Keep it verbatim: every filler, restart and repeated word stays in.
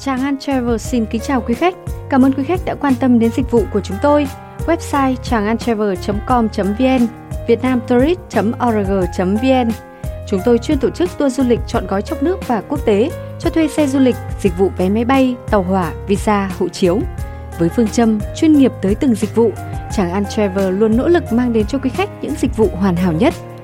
Tràng An Travel xin kính chào quý khách. Cảm ơn quý khách đã quan tâm đến dịch vụ của chúng tôi. Website tràng an travel chấm com chấm vn, vietnamtourist chấm org chấm vn. Chúng tôi chuyên tổ chức tour du lịch trọn gói trong nước và quốc tế, cho thuê xe du lịch, dịch vụ vé máy bay, tàu hỏa, visa, hộ chiếu. Với phương châm chuyên nghiệp tới từng dịch vụ, Tràng An Travel luôn nỗ lực mang đến cho quý khách những dịch vụ hoàn hảo nhất.